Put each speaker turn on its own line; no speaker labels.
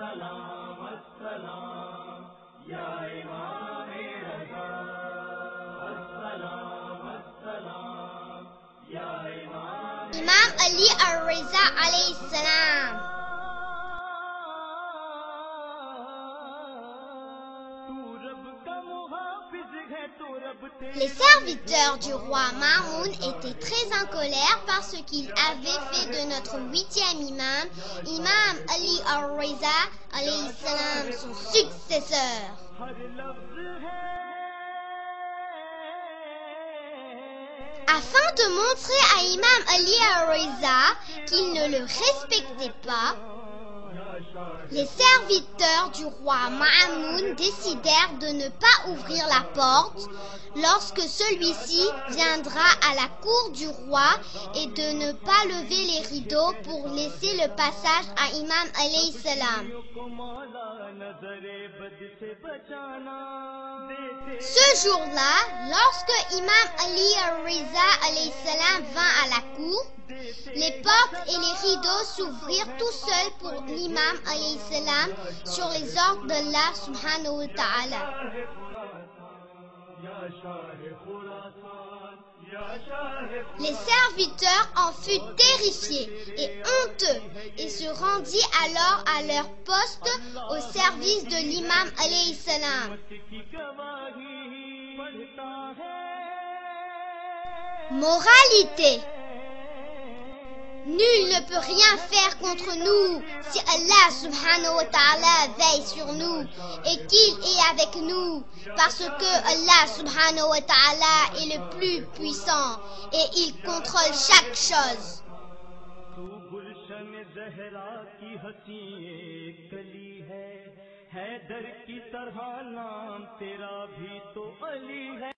Imam Ali al-Riza alayhi salam. Les serviteurs du roi Mamoun étaient très en colère parce qu'il avait fait de notre 8e imam, Imam Ali al-Riza alayhi salam, son successeur. Afin de montrer à Imam Ali al-Riza qu'il ne le respectait pas, les serviteurs du roi Mamoun décidèrent de ne pas ouvrir la porte lorsque celui-ci viendra à la cour du roi et de ne pas lever les rideaux pour laisser le passage à Imam alayhi salam. Ce jour-là, lorsque Imam Ali al-Riza alayhi salam vint à la cour, les portes et les rideaux s'ouvrirent tout seuls pour l'imam alayhi salam sur les ordres d'Allah subhanahu wa ta'ala. Les serviteurs en furent terrifiés et honteux et se rendirent alors à leur poste au service de l'imam alayhi salam. Moralité: nul ne peut rien faire contre nous si Allah subhanahu wa ta'ala veille sur nous et qu'il est avec nous, parce que Allah subhanahu wa ta'ala est le plus puissant et il contrôle chaque chose.